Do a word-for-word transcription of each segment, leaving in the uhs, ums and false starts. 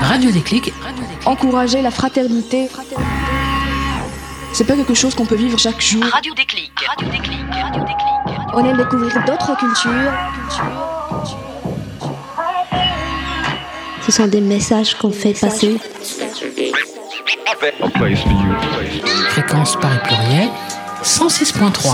Radio Déclic. Encourager la fraternité, c'est pas quelque chose qu'on peut vivre chaque jour. Radio Déclic. Radio Déclic. Radio Déclic. On aime découvrir d'autres cultures. Ce sont des messages qu'on fait passer. Fréquence Paris Pluriel, cent six point trois.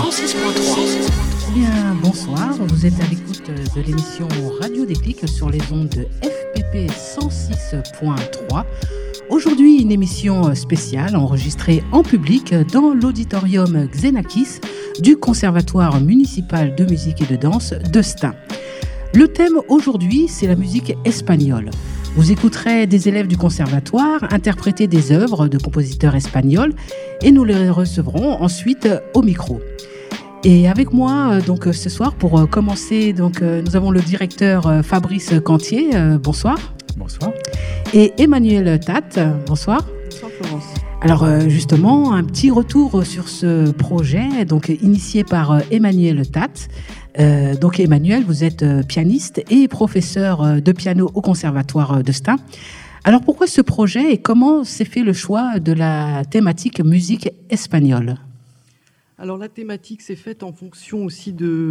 Bien, bonsoir, vous êtes à l'écoute de l'émission Radio Déclic sur les ondes de F P P cent six point trois. Aujourd'hui, une émission spéciale enregistrée en public dans l'auditorium Xenakis du Conservatoire municipal de musique et de danse de Stein. Le thème aujourd'hui, c'est la musique espagnole. Vous écouterez des élèves du conservatoire interpréter des œuvres de compositeurs espagnols et nous les recevrons ensuite au micro. Et avec moi, donc ce soir, pour commencer, donc, nous avons le directeur Fabrice Cantier. Bonsoir. Bonsoir. Et Emmanuel Tat. Bonsoir. Bonsoir Florence. Alors justement, un petit retour sur ce projet, donc initié par Emmanuel Tat. Euh, donc Emmanuel, vous êtes pianiste et professeur de piano au Conservatoire de Stein. Alors pourquoi ce projet et comment s'est fait le choix de la thématique musique espagnole ? Alors la thématique s'est faite en fonction aussi de,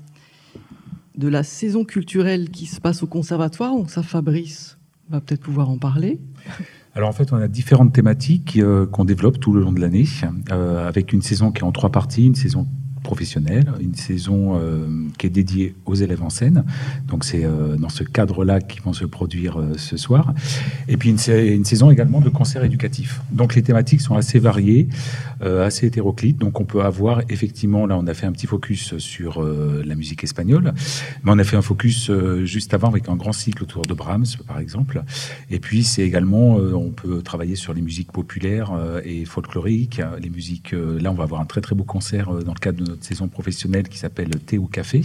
de la saison culturelle qui se passe au Conservatoire. Donc ça, Fabrice va peut-être pouvoir en parler. Alors en fait, on a différentes thématiques euh, qu'on développe tout le long de l'année, euh, avec une saison qui est en trois parties, une saison professionnelle, une saison euh, qui est dédiée aux élèves en scène. Donc c'est euh, dans ce cadre-là qu'ils vont se produire euh, ce soir. Et puis une, une saison également de concerts éducatifs. Donc les thématiques sont assez variées, euh, assez hétéroclites. Donc on peut avoir effectivement, là on a fait un petit focus sur euh, la musique espagnole, mais on a fait un focus euh, juste avant avec un grand cycle autour de Brahms par exemple. Et puis c'est également, euh, on peut travailler sur les musiques populaires euh, et folkloriques. Les musiques, euh, là on va avoir un très très beau concert euh, dans le cadre de notre saison professionnelle qui s'appelle Thé ou Café,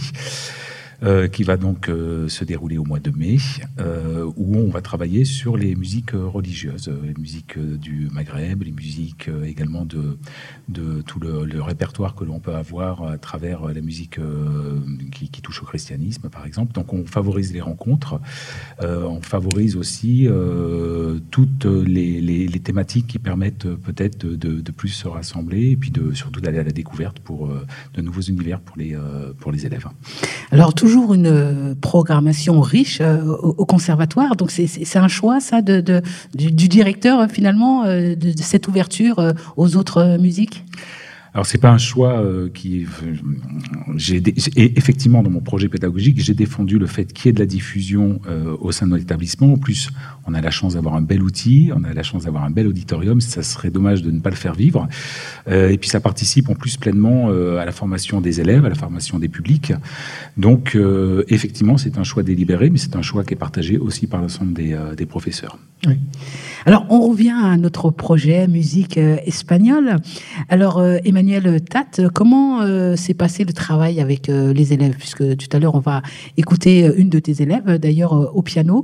euh, qui va donc euh, se dérouler au mois de mai, euh, où on va travailler sur les musiques religieuses, les musiques du Maghreb, les musiques euh, également de, de tout le, le répertoire que l'on peut avoir à travers la musique euh, qui, qui touche au christianisme, par exemple. Donc on favorise les rencontres, euh, on favorise aussi euh, toutes les, les, les thématiques qui permettent peut-être de, de, de plus se rassembler et puis de, surtout d'aller à la découverte pour euh, de nouveaux univers pour les, euh, pour les élèves. Alors toujours une programmation riche euh, au, au conservatoire, donc c'est, c'est, c'est un choix ça de, de, du, du directeur finalement euh, de, de cette ouverture euh, aux autres euh, musiques. Alors c'est pas un choix euh, qui. Euh, j'ai, dé... Et effectivement, dans mon projet pédagogique, j'ai défendu le fait qu'il y ait de la diffusion euh, au sein de notre établissement. En plus, on a la chance d'avoir un bel outil, on a la chance d'avoir un bel auditorium. Ça serait dommage de ne pas le faire vivre. Euh, et puis ça participe en plus pleinement euh, à la formation des élèves, à la formation des publics. Donc euh, effectivement, c'est un choix délibéré, mais c'est un choix qui est partagé aussi par l'ensemble des, euh, des professeurs. Oui. Alors on revient à notre projet musique euh, espagnole. Alors euh, Emmanuel Tat, comment euh, s'est passé le travail avec euh, les élèves, puisque tout à l'heure on va écouter une de tes élèves, d'ailleurs euh, au piano.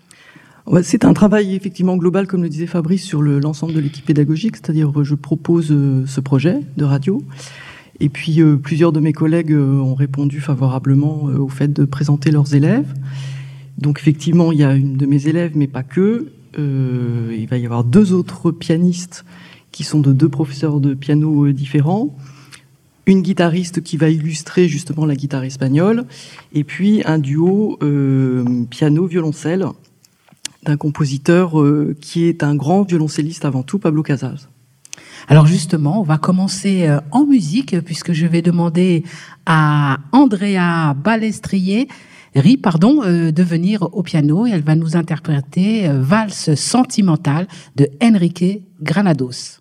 C'est un travail effectivement global, comme le disait Fabrice, sur le, l'ensemble de l'équipe pédagogique, c'est-à-dire je propose euh, ce projet de radio, et puis euh, plusieurs de mes collègues euh, ont répondu favorablement euh, au fait de présenter leurs élèves. Donc effectivement, il y a une de mes élèves, mais pas que. Euh, il va y avoir deux autres pianistes qui sont de deux professeurs de piano euh, différents, une guitariste qui va illustrer justement la guitare espagnole, et puis un duo euh, piano-violoncelle d'un compositeur euh, qui est un grand violoncelliste avant tout, Pablo Casals. Alors justement, on va commencer euh, en musique, puisque je vais demander à Andrea Balestrier Ri, pardon, euh, de venir au piano, et elle va nous interpréter euh, Valse sentimentale de Enrique Granados.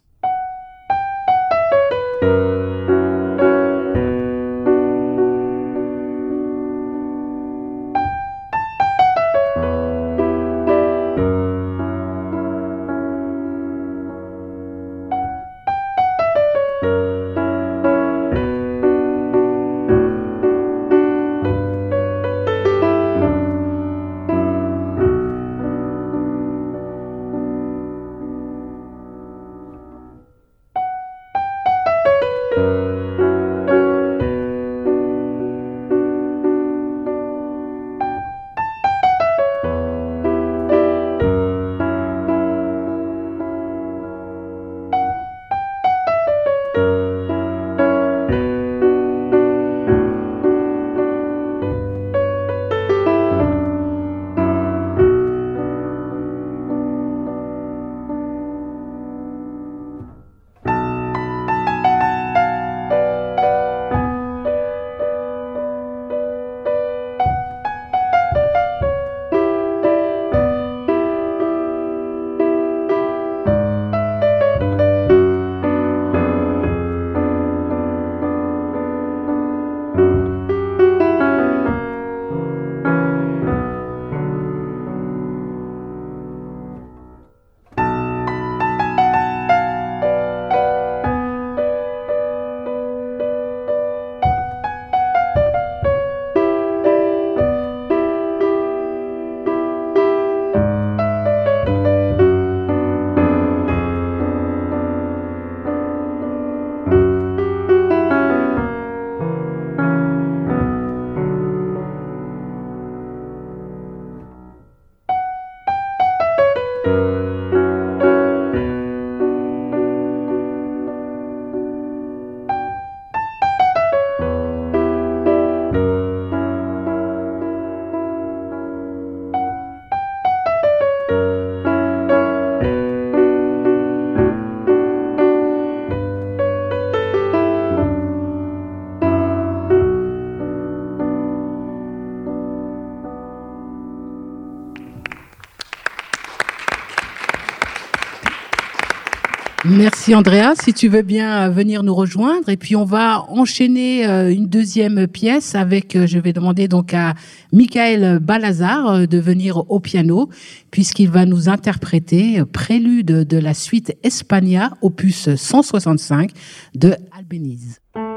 Merci Andrea, si tu veux bien venir nous rejoindre. Et puis on va enchaîner une deuxième pièce avec, je vais demander donc à Michael Balazar de venir au piano, puisqu'il va nous interpréter Prélude de la suite Espagna, opus cent soixante-cinq de Albéniz.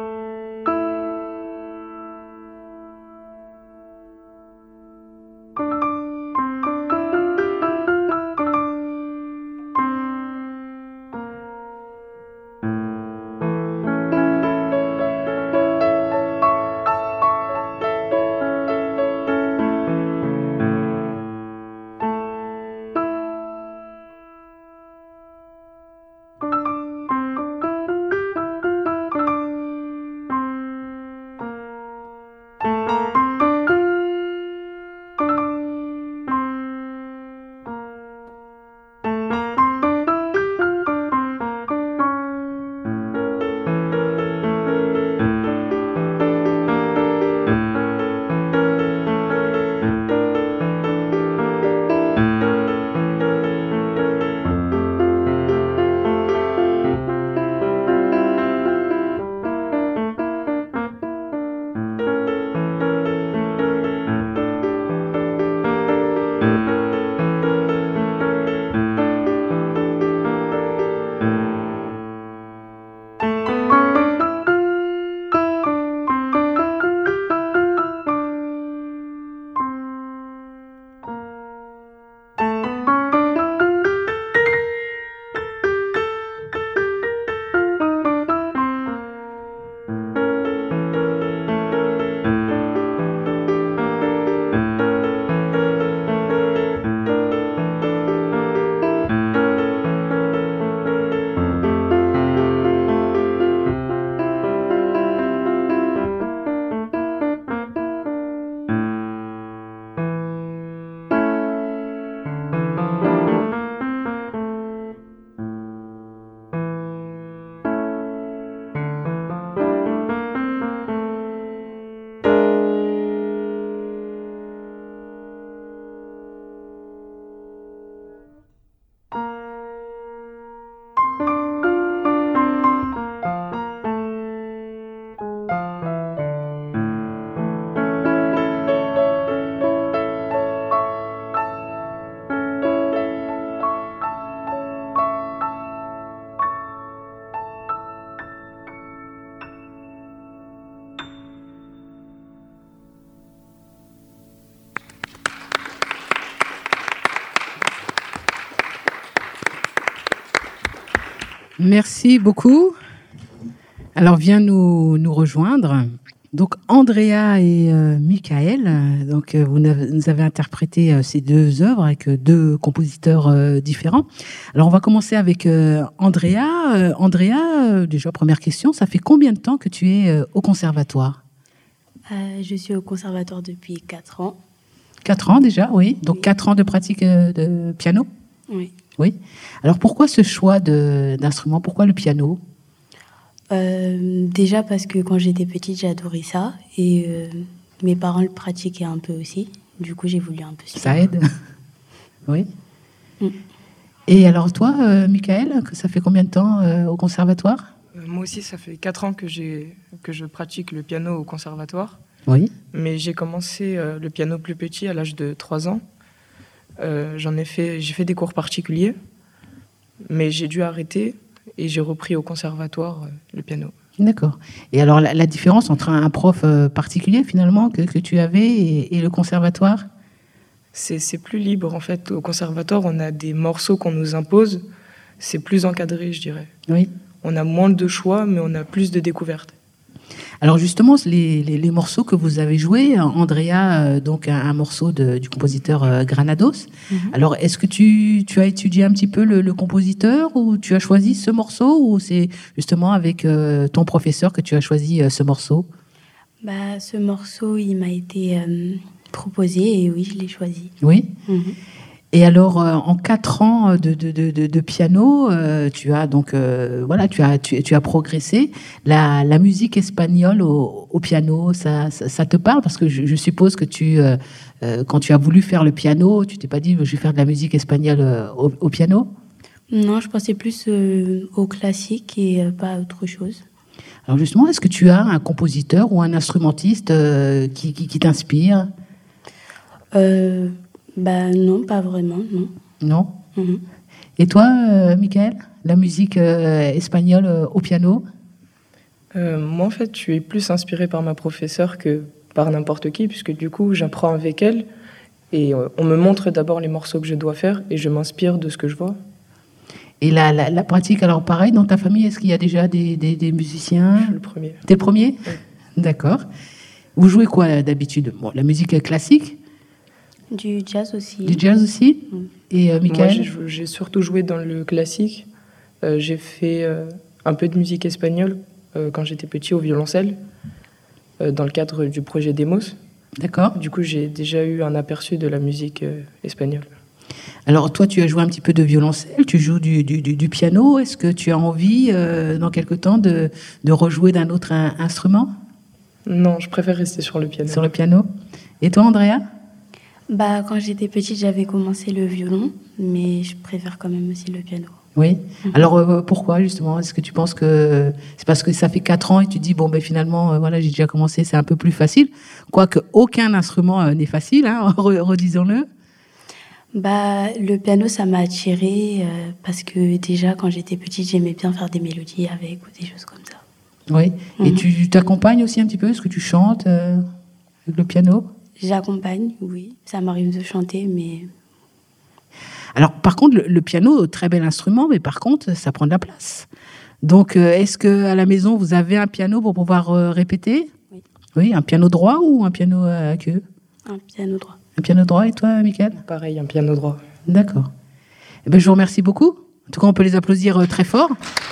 Merci beaucoup. Alors, viens nous, nous rejoindre. Donc, Andrea et euh, Michael, donc, euh, vous nous avez interprété euh, ces deux œuvres avec euh, deux compositeurs euh, différents. Alors, on va commencer avec euh, Andrea. Euh, Andrea, euh, déjà, première question, ça fait combien de temps que tu es euh, au conservatoire ? euh, Je suis au conservatoire depuis quatre ans. Quatre ans déjà, oui. Donc, oui. quatre ans de pratique euh, de piano ? Oui. Oui. Alors, pourquoi ce choix de, d'instrument ? Pourquoi le piano ? Euh, déjà parce que quand j'étais petite, j'adorais ça. Et euh, mes parents le pratiquaient un peu aussi. Du coup, j'ai voulu un peu suivre. Ça aide. Oui. Mm. Et alors toi, euh, Michael, que ça fait combien de temps euh, au conservatoire ? euh, Moi aussi, ça fait quatre ans que, j'ai, que je pratique le piano au conservatoire. Oui. Mais j'ai commencé euh, le piano plus petit à l'âge de trois ans. Euh, j'en ai fait, j'ai fait des cours particuliers, mais j'ai dû arrêter. Et j'ai repris au conservatoire euh, le piano. D'accord. Et alors, la, la différence entre un prof euh, particulier, finalement, que, que tu avais et, et le conservatoire ? c'est, c'est plus libre, en fait. Au conservatoire, on a des morceaux qu'on nous impose. C'est plus encadré, je dirais. Oui. On a moins de choix, mais on a plus de découvertes. Alors, justement, les, les, les morceaux que vous avez joués, Andrea, euh, donc un, un morceau de, du compositeur euh, Granados. Mm-hmm. Alors, est-ce que tu, tu as étudié un petit peu le, le compositeur ou tu as choisi ce morceau ou c'est justement avec euh, ton professeur que tu as choisi euh, ce morceau ? Bah, ce morceau, il m'a été euh, proposé et oui, je l'ai choisi. Oui. Mm-hmm. Et alors, euh, en quatre ans de, de, de, de piano, euh, tu as donc euh, voilà, tu as tu, tu as progressé. La, la musique espagnole au, au piano, ça, ça, ça te parle parce que je, je suppose que tu, euh, euh, quand tu as voulu faire le piano, tu t'es pas dit je vais faire de la musique espagnole euh, au, au piano. Non, je pensais plus euh, au classique et euh, pas à autre chose. Alors justement, est-ce que tu as un compositeur ou un instrumentiste euh, qui, qui, qui t'inspire? euh, Bah non, pas vraiment, non. Non. Mhm. Et toi, euh, Michael, la musique euh, espagnole euh, au piano? Euh, moi, en fait, je suis plus inspirée par ma professeure que par n'importe qui, puisque du coup, j'apprends avec elle et euh, on me montre d'abord les morceaux que je dois faire et je m'inspire de ce que je vois. Et la, la, la pratique, alors pareil, dans ta famille, est-ce qu'il y a déjà des, des, des musiciens? Je suis le premier. T'es le premier? Oui. D'accord. Vous jouez quoi d'habitude? Bon, la musique classique, Du jazz aussi. du jazz aussi? Mm. Et euh, Moi, Michael? j'ai, jou- j'ai surtout joué dans le classique. Euh, j'ai fait euh, un peu de musique espagnole euh, quand j'étais petit au violoncelle, euh, dans le cadre du projet Demos. D'accord. Du coup, j'ai déjà eu un aperçu de la musique euh, espagnole. Alors toi, tu as joué un petit peu de violoncelle, tu joues du, du, du, du piano. Est-ce que tu as envie, euh, dans quelque temps, de, de rejouer d'un autre un- instrument Non, je préfère rester sur le piano. sur le piano? Et toi, Andrea? Bah, quand j'étais petite, j'avais commencé le violon, mais je préfère quand même aussi le piano. Oui. Alors euh, pourquoi justement? Est-ce que tu penses que c'est parce que ça fait quatre ans et tu dis bon ben finalement euh, voilà j'ai déjà commencé, c'est un peu plus facile, quoique aucun instrument euh, n'est facile, hein, re- redisons-le. Bah, le piano, ça m'a attirée euh, parce que déjà, quand j'étais petite, j'aimais bien faire des mélodies avec ou des choses comme ça. Oui. Et Mhm. tu t'accompagnes aussi un petit peu? Est-ce que tu chantes euh, avec le piano? J'accompagne, oui. Ça m'arrive de chanter, mais Alors, par contre, le, le piano, très bel instrument, mais par contre, ça prend de la place. Donc, euh, est-ce que à la maison, vous avez un piano pour pouvoir euh, répéter? Oui. Oui, un piano droit ou un piano à queue? un piano droit. Un piano droit, et toi, Michael? Pareil, un piano droit. D'accord. Eh ben, je vous remercie beaucoup. En tout cas, on peut les applaudir euh, très fort.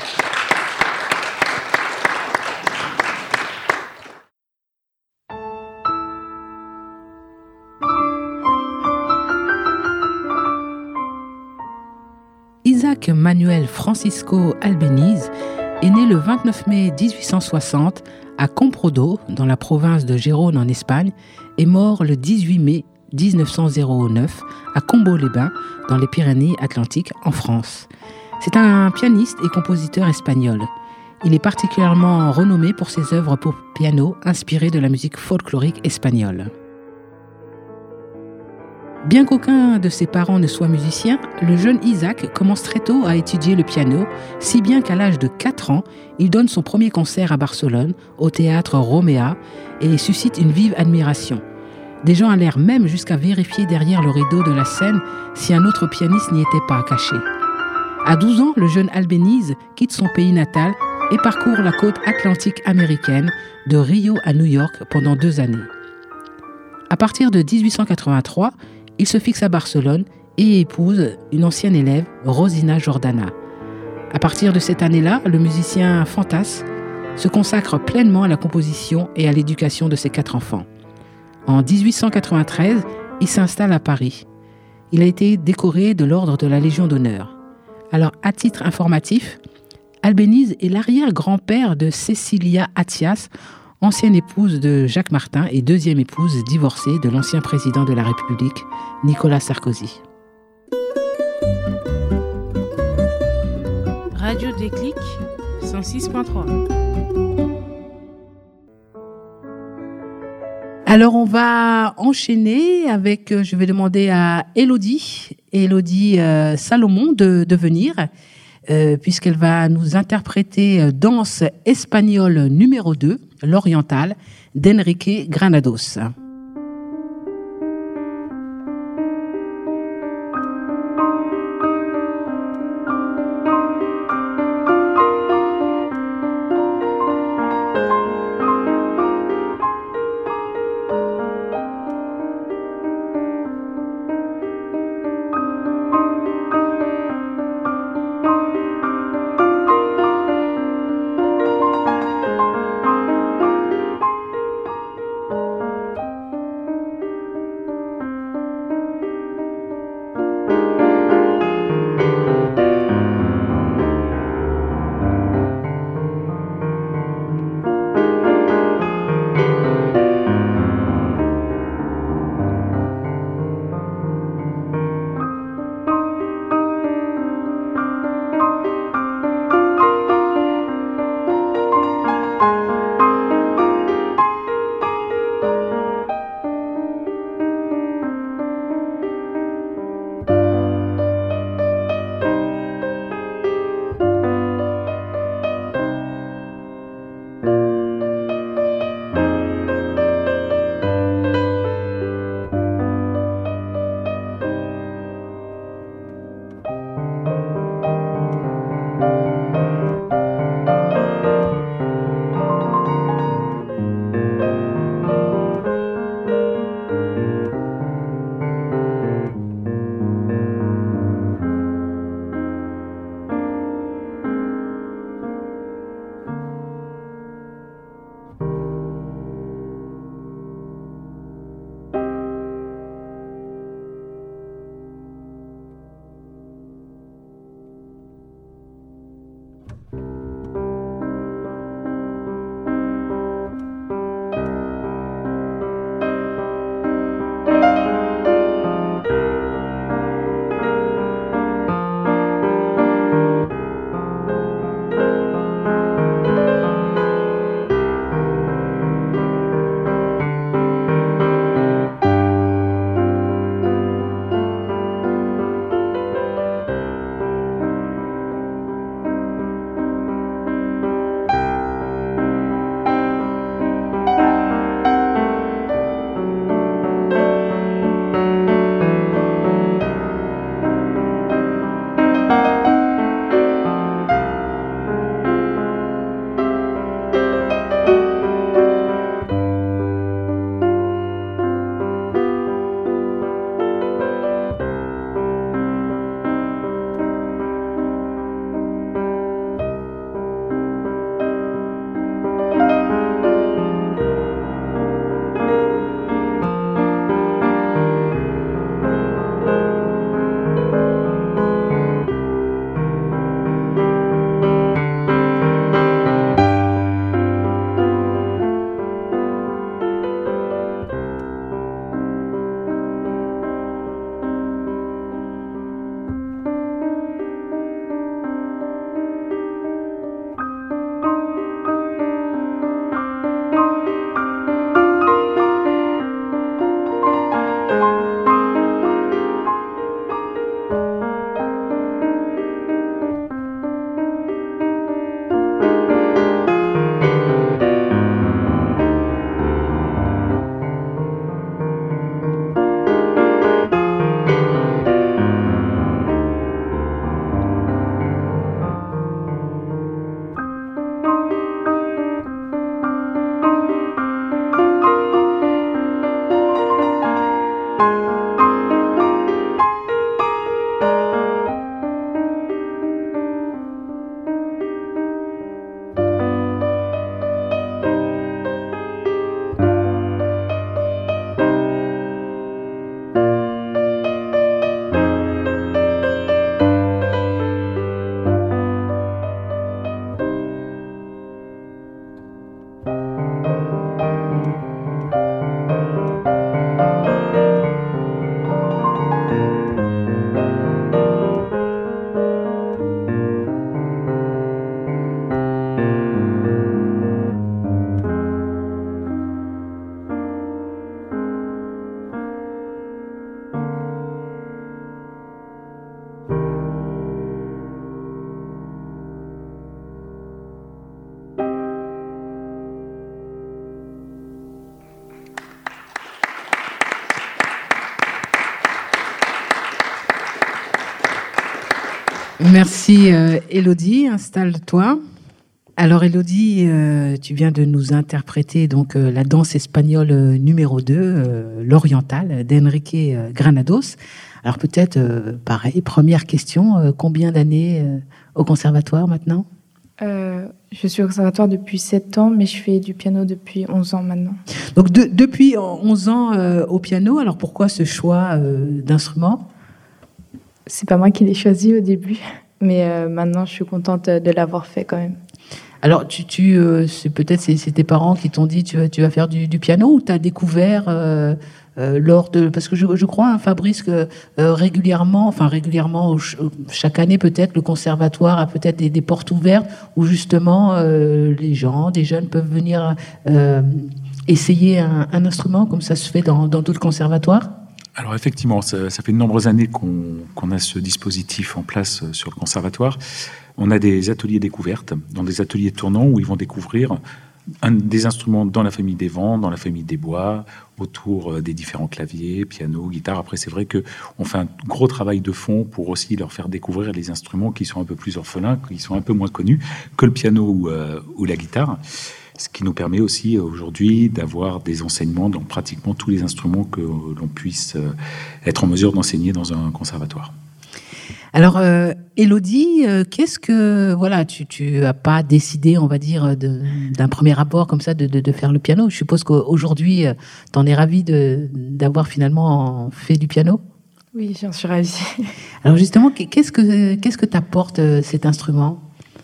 Isaac Manuel Francisco Albéniz est né le vingt-neuf mai dix-huit cent soixante à Comprodo, dans la province de Gérone en Espagne, et mort le dix-huit mai mille neuf cent neuf à Combeau-les-Bains, dans les Pyrénées-Atlantiques, en France. C'est un pianiste et compositeur espagnol. Il est particulièrement renommé pour ses œuvres pour piano inspirées de la musique folklorique espagnole. Bien qu'aucun de ses parents ne soit musicien, le jeune Isaac commence très tôt à étudier le piano, si bien qu'à l'âge de quatre ans, il donne son premier concert à Barcelone, au théâtre Romea, et suscite une vive admiration. Des gens allèrent même jusqu'à vérifier derrière le rideau de la scène si un autre pianiste n'y était pas caché. À douze ans, le jeune Albéniz quitte son pays natal et parcourt la côte atlantique américaine, de Rio à New York, pendant deux années. À partir de dix-huit cent quatre-vingt-trois, il se fixe à Barcelone et épouse une ancienne élève, Rosina Jordana. À partir de cette année-là, le musicien Fantas se consacre pleinement à la composition et à l'éducation de ses quatre enfants. En dix-huit cent quatre-vingt-treize, il s'installe à Paris. Il a été décoré de l'ordre de la Légion d'honneur. Alors, à titre informatif, Albéniz est l'arrière-grand-père de Cecilia Attias, ancienne épouse de Jacques Martin et deuxième épouse divorcée de l'ancien président de la République, Nicolas Sarkozy. Radio Déclic, cent six point trois. Alors, on va enchaîner avec, je vais demander à Élodie, Élodie euh, Salomon de, de venir, euh, puisqu'elle va nous interpréter euh, Danse espagnole numéro deux, l'orientale, d'Enrique Granados. Merci euh, Élodie, installe-toi. Alors Élodie, euh, tu viens de nous interpréter donc euh, la danse espagnole euh, numéro deux, euh, l'orientale d'Enrique euh, Granados. Alors peut-être, euh, pareil, première question, euh, combien d'années euh, au conservatoire maintenant ? euh, Je suis au conservatoire depuis sept ans, mais je fais du piano depuis onze ans maintenant. Donc de, depuis onze ans euh, au piano, alors pourquoi ce choix euh, d'instrument ? C'est pas moi qui l'ai choisi au début, mais euh, maintenant je suis contente de l'avoir fait quand même. Alors, tu, tu, euh, c'est peut-être c'est, c'est tes parents qui t'ont dit tu, tu vas faire du, du piano ou tu as découvert euh, euh, lors de... Parce que je, je crois, hein, Fabrice, que euh, régulièrement, enfin régulièrement, chaque année peut-être, le conservatoire a peut-être des, des portes ouvertes où justement euh, les gens, des jeunes peuvent venir euh, essayer un, un instrument comme ça se fait dans, dans d'autres conservatoires. Alors effectivement, ça, ça fait de nombreuses années qu'on, qu'on a ce dispositif en place sur le conservatoire. On a des ateliers découvertes, dans des ateliers tournants où ils vont découvrir un, des instruments dans la famille des vents, dans la famille des bois, autour des différents claviers, piano, guitare. Après, c'est vrai qu'on fait un gros travail de fond pour aussi leur faire découvrir les instruments qui sont un peu plus orphelins, qui sont un peu moins connus que le piano ou, euh, ou la guitare. Ce qui nous permet aussi aujourd'hui d'avoir des enseignements dans pratiquement tous les instruments que l'on puisse être en mesure d'enseigner dans un conservatoire. Alors, euh, Élodie, euh, qu'est-ce que... Voilà, tu n'as pas décidé, on va dire, de, d'un premier abord comme ça de, de, de faire le piano. Je suppose qu'aujourd'hui, euh, tu en es ravie de, d'avoir finalement fait du piano ? Oui, j'en suis ravie. Alors justement, qu'est-ce que, qu'est-ce que t'apporte euh, cet instrument ?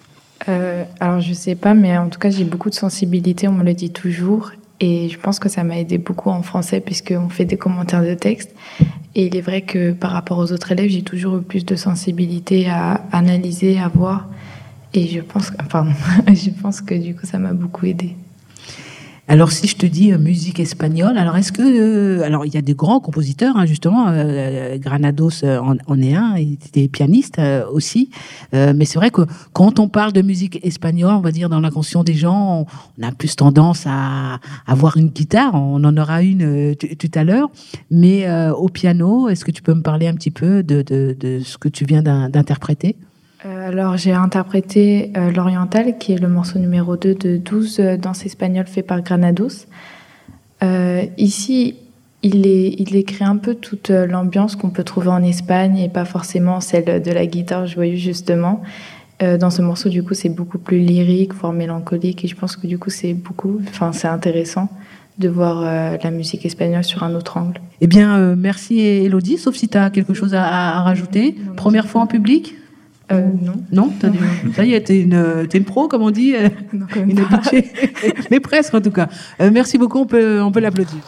Euh, alors je sais pas, mais en tout cas j'ai beaucoup de sensibilité, on me le dit toujours, et je pense que ça m'a aidé beaucoup en français puisqu'on fait des commentaires de texte, et il est vrai que par rapport aux autres élèves j'ai toujours eu plus de sensibilité à analyser, à voir, et je pense, enfin, je pense que du coup ça m'a beaucoup aidé. Alors, si je te dis euh, musique espagnole, alors est-ce que... Euh, alors, il y a des grands compositeurs, hein, justement. Euh, Granados euh, en, en est un, il était pianiste euh, aussi. Euh, mais c'est vrai que quand on parle de musique espagnole, on va dire dans l'inconscient des gens, on, on a plus tendance à avoir une guitare. On en aura une euh, t- tout à l'heure. Mais euh, au piano, est-ce que tu peux me parler un petit peu de, de, de ce que tu viens d'in- d'interpréter ? Euh, alors, j'ai interprété euh, l'Oriental, qui est le morceau numéro deux de douze euh, danses espagnoles fait par Granados. Euh, ici, il, est, il écrit un peu toute euh, l'ambiance qu'on peut trouver en Espagne et pas forcément celle de la guitare joyeuse, justement. Euh, dans ce morceau, du coup, c'est beaucoup plus lyrique, voire mélancolique, et je pense que du coup, c'est beaucoup, enfin, c'est intéressant de voir euh, la musique espagnole sur un autre angle. Eh bien, euh, merci Élodie, sauf si tu as quelque chose à, à rajouter. Non, non, Première fois en public ? Euh, non. Non, t'as du... ça y est, t'es une, t'es une pro, comme on dit, non, une habituée, mais presque en tout cas. Euh, merci beaucoup, on peut, on peut l'applaudir.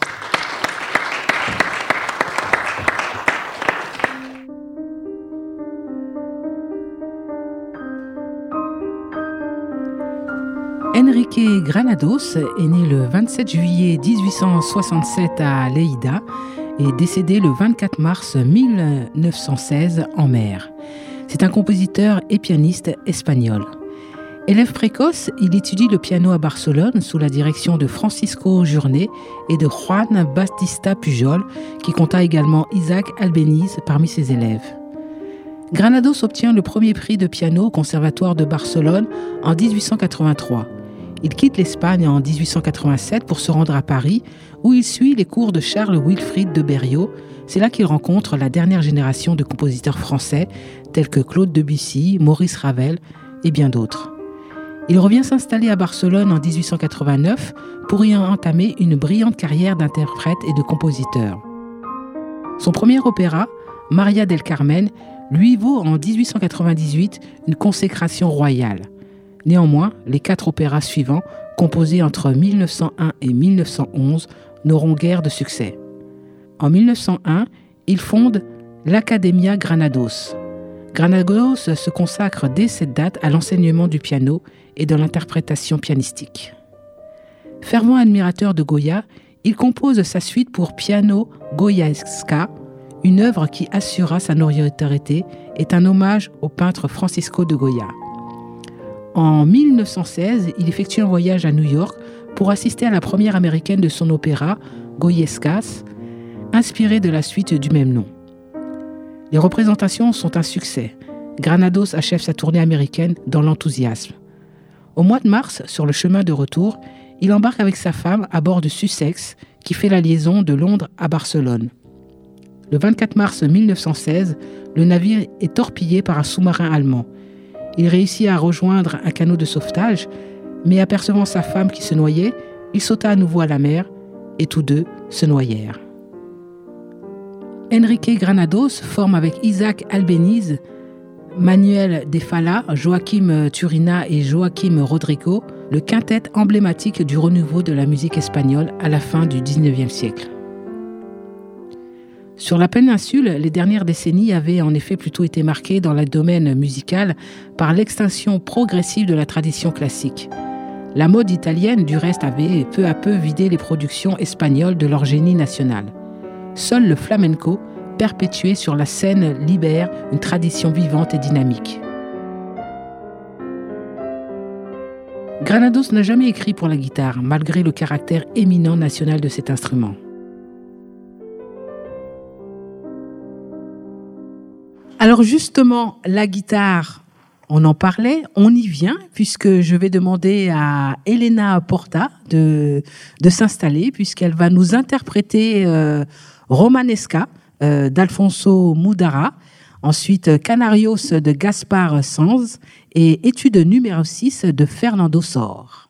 Enrique Granados est né le vingt-sept juillet dix-huit cent soixante-sept à Lleida et décédé le vingt-quatre mars mille neuf cent seize en mer. C'est un compositeur et pianiste espagnol. Élève précoce, il étudie le piano à Barcelone sous la direction de Francisco Jurné et de Juan Bautista Pujol, qui compta également Isaac Albéniz parmi ses élèves. Granados obtient le premier prix de piano au Conservatoire de Barcelone en dix-huit cent quatre-vingt-trois. Il quitte l'Espagne en dix-huit cent quatre-vingt-sept pour se rendre à Paris, où il suit les cours de Charles Wilfrid de Berriot. C'est là qu'il rencontre la dernière génération de compositeurs français, tels que Claude Debussy, Maurice Ravel et bien d'autres. Il revient s'installer à Barcelone en dix-huit cent quatre-vingt-neuf pour y entamer une brillante carrière d'interprète et de compositeur. Son premier opéra, Maria del Carmen, lui vaut en dix-huit cent quatre-vingt-dix-huit une consécration royale. Néanmoins, les quatre opéras suivants, composés entre mille neuf cent un et mille neuf cent onze, n'auront guère de succès. En mille neuf cent un, il fonde l'Academia Granados. Granados se consacre dès cette date à l'enseignement du piano et de l'interprétation pianistique. Fervent admirateur de Goya, il compose sa suite pour piano goyesca, une œuvre qui assura sa notoriété, est un hommage au peintre Francisco de Goya. En mille neuf cent seize, il effectue un voyage à New York pour assister à la première américaine de son opéra, Goyescas, inspiré de la suite du même nom. Les représentations sont un succès. Granados achève sa tournée américaine dans l'enthousiasme. Au mois de mars, sur le chemin de retour, il embarque avec sa femme à bord de Sussex, qui fait la liaison de Londres à Barcelone. Le vingt-quatre mars mille neuf cent seize, le navire est torpillé par un sous-marin allemand. Il réussit à rejoindre un canot de sauvetage, mais apercevant sa femme qui se noyait, il sauta à nouveau à la mer et tous deux se noyèrent. Enrique Granados forme avec Isaac Albéniz, Manuel de Falla, Joaquim Turina et Joaquim Rodrigo, le quintet emblématique du renouveau de la musique espagnole à la fin du dix-neuvième siècle. Sur la péninsule, les dernières décennies avaient en effet plutôt été marquées dans le domaine musical par l'extinction progressive de la tradition classique. La mode italienne, du reste, avait peu à peu vidé les productions espagnoles de leur génie national. Seul le flamenco, perpétué sur la scène, libère une tradition vivante et dynamique. Granados n'a jamais écrit pour la guitare, malgré le caractère éminent national de cet instrument. Alors justement, la guitare, on en parlait, on y vient, puisque je vais demander à Elena Porta de, de s'installer, puisqu'elle va nous interpréter euh, Romanesca euh, d'Alfonso Mudara, ensuite Canarios de Gaspar Sanz et Étude numéro six de Fernando Sor.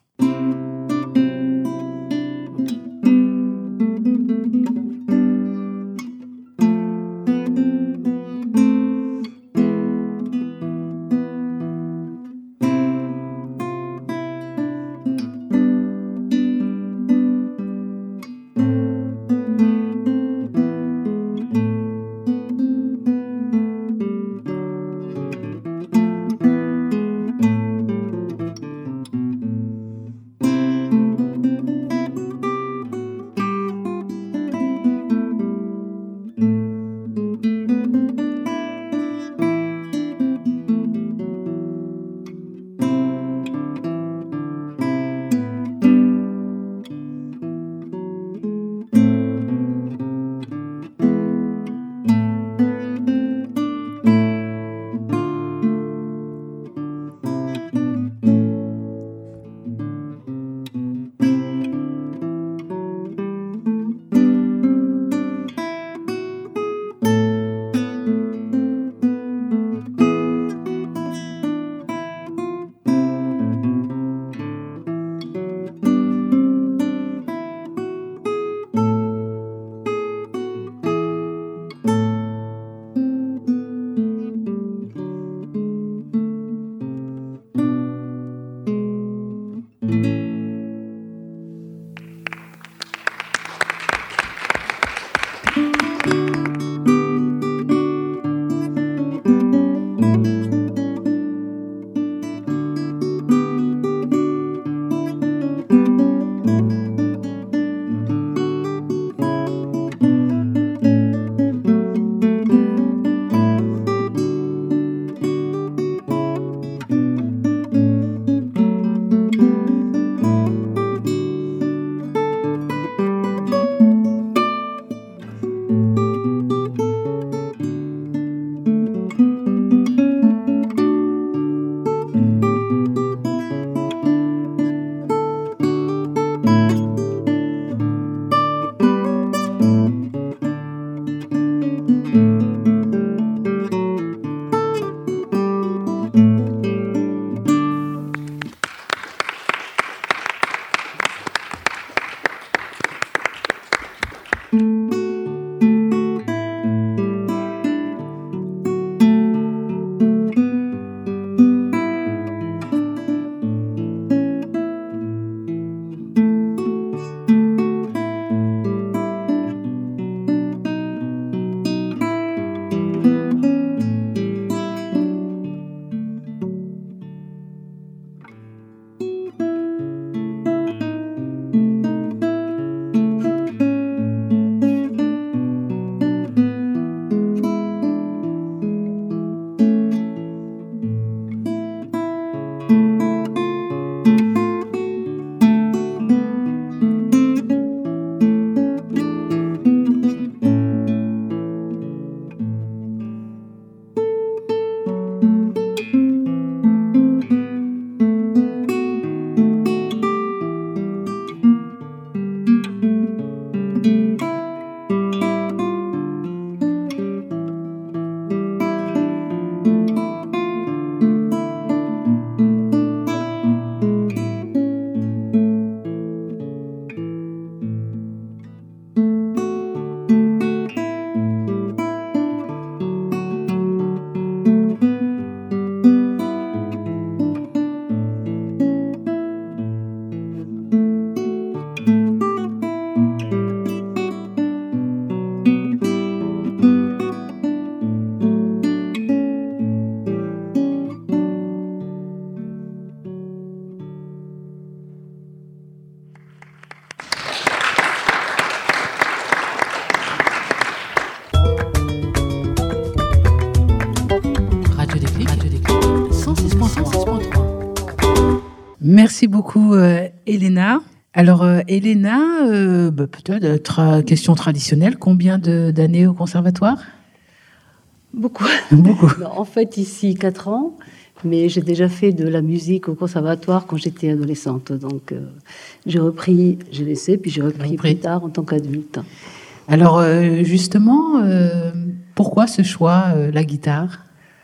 Déclic, Radio Déclic, cent six point trois. Merci beaucoup, euh, Elena. Alors, euh, Elena, euh, bah, peut-être tra- question traditionnelle, combien de, d'années au conservatoire ? Beaucoup. Beaucoup. Non, en fait, ici, quatre ans, mais j'ai déjà fait de la musique au conservatoire quand j'étais adolescente. Donc, euh, j'ai repris, j'ai laissé, puis j'ai repris, repris plus tard en tant qu'adulte. Alors, euh, justement, euh, pourquoi ce choix, euh, la guitare ?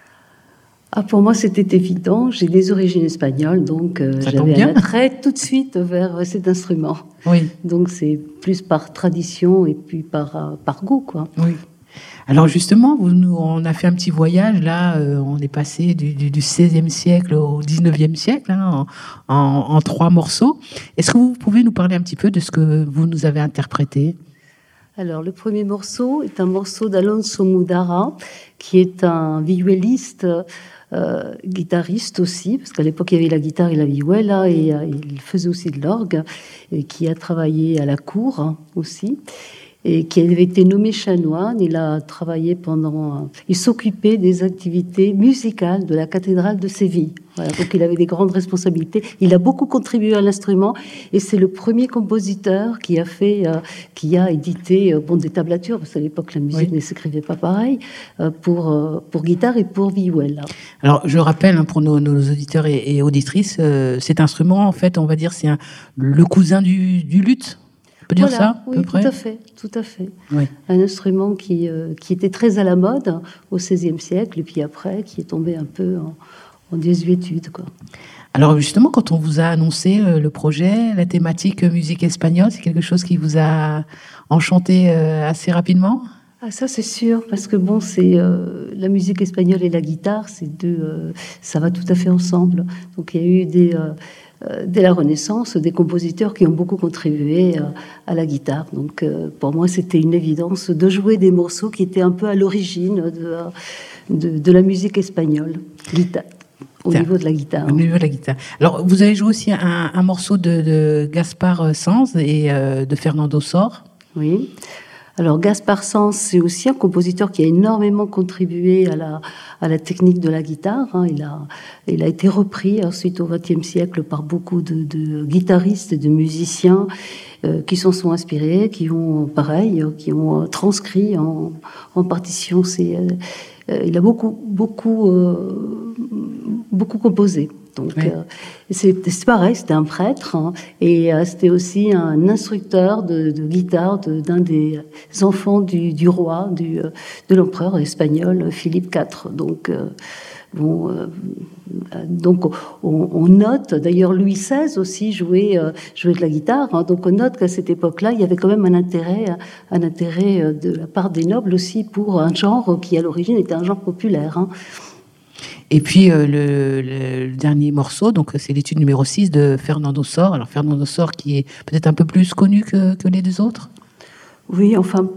Ah, pour moi, c'était évident. J'ai des origines espagnoles, donc euh, j'avais un attrait tout de suite vers cet instrument. Oui. Donc, c'est plus par tradition et puis par, euh, par goût, quoi. Oui. Alors justement, vous nous, on a fait un petit voyage, là, euh, on est passé du, du, du seizième siècle au dix-neuvième siècle, hein, en, en, en trois morceaux. Est-ce que vous pouvez nous parler un petit peu de ce que vous nous avez interprété ? Alors, le premier morceau est un morceau d'Alonso Mudara, qui est un vihueliste, euh, guitariste aussi, parce qu'à l'époque, il y avait la guitare et la vihuela, et euh, il faisait aussi de l'orgue, et qui a travaillé à la cour hein, aussi. Et qui avait été nommé chanoine. Il a travaillé pendant... Il s'occupait des activités musicales de la cathédrale de Séville. Voilà, donc il avait des grandes responsabilités. Il a beaucoup contribué à l'instrument et c'est le premier compositeur qui a fait, euh, qui a édité euh, bon, des tablatures, parce qu'à l'époque la musique oui. ne s'écrivait pas pareil, euh, pour, euh, pour guitare et pour vihuela. Alors je rappelle hein, pour nos, nos auditeurs et, et auditrices, euh, cet instrument, en fait, on va dire, c'est un, le cousin du, du luth. On peut dire voilà, ça, à oui, peu près. tout à fait, tout à fait. Oui. Un instrument qui, euh, qui était très à la mode au seizième siècle, et puis après, qui est tombé un peu en, en désuétude, quoi. Alors justement, quand on vous a annoncé euh, le projet, la thématique euh, musique espagnole, c'est quelque chose qui vous a enchanté euh, assez rapidement ? Ah, ça c'est sûr, parce que bon, c'est euh, la musique espagnole et la guitare, c'est deux, euh, ça va tout à fait ensemble. Donc il y a eu des... Euh, Euh, dès la Renaissance, des compositeurs qui ont beaucoup contribué euh, à la guitare. Donc, euh, pour moi, c'était une évidence de jouer des morceaux qui étaient un peu à l'origine de, de, de la musique espagnole, guitare, au Tiens, niveau de la guitare. Au niveau de la guitare. Alors, vous avez joué aussi un, un morceau de, de Gaspard Sanz et euh, de Fernando Sor. Oui. Alors, Gaspard Sanz, c'est aussi un compositeur qui a énormément contribué à la, à la technique de la guitare. Hein. Il a, il a été repris ensuite au vingtième siècle par beaucoup de, de guitaristes et de musiciens euh, qui s'en sont inspirés, qui ont, pareil, qui ont transcrit en, en partition. C'est, euh, il a beaucoup, beaucoup, euh, beaucoup composé. Donc, oui. euh, c'est, c'est pareil, c'était un prêtre hein, et euh, c'était aussi un instructeur de, de guitare de, d'un des enfants du, du roi, du, euh, de l'empereur espagnol Philippe quatre. Donc, euh, bon, euh, donc on, on note, d'ailleurs Louis seize aussi jouait, euh, jouait de la guitare, hein, donc on note qu'à cette époque-là, il y avait quand même un intérêt, un intérêt de la part des nobles aussi pour un genre qui à l'origine était un genre populaire. Hein. Et puis euh, le, le, le dernier morceau, donc c'est l'étude numéro six de Fernando Sor. Alors Fernando Sor qui est peut-être un peu plus connu que, que les deux autres. Oui, enfin,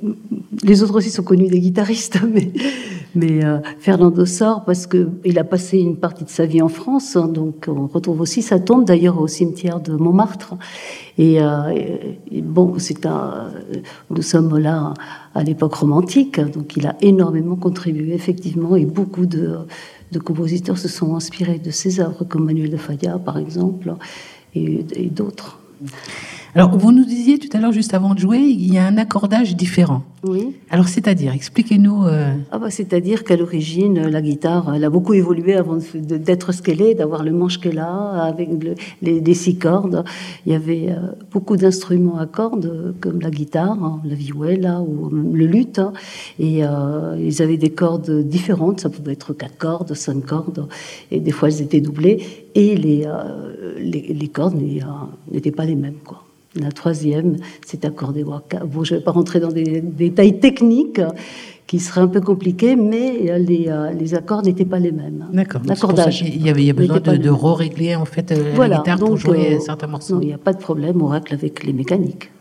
les autres aussi sont connus des guitaristes, mais, mais euh, Fernando Sor, parce qu'il a passé une partie de sa vie en France, hein, donc on retrouve aussi sa tombe d'ailleurs au cimetière de Montmartre. Et, euh, et, et bon, c'est un, nous sommes là à l'époque romantique, donc il a énormément contribué effectivement, et beaucoup de, de compositeurs se sont inspirés de ses œuvres, comme Manuel de Falla par exemple, et, et d'autres. Alors, vous nous disiez tout à l'heure, juste avant de jouer, il y a un accordage différent. Oui. Alors, c'est-à-dire, expliquez-nous... Euh... Ah bah, c'est-à-dire qu'à l'origine, la guitare, elle a beaucoup évolué avant de, d'être ce qu'elle est, d'avoir le manche qu'elle a, avec le, les, les six cordes. Il y avait euh, beaucoup d'instruments à cordes, comme la guitare, hein, la vihuela ou le luth. Hein, et euh, ils avaient des cordes différentes, ça pouvait être quatre cordes, cinq cordes, et des fois elles étaient doublées, et les, euh, les, les cordes n'étaient pas les mêmes, quoi. La troisième, c'est accordé waka. Bon, je ne vais pas rentrer dans des détails techniques qui seraient un peu compliqués, mais les, euh, les accords n'étaient pas les mêmes. D'accord. L'accordage. Il y avait, il y a besoin de, de re-régler en fait, voilà, la guitare donc, pour jouer euh, certains morceaux. Non, il n'y a pas de problème, on règle avec les mécaniques.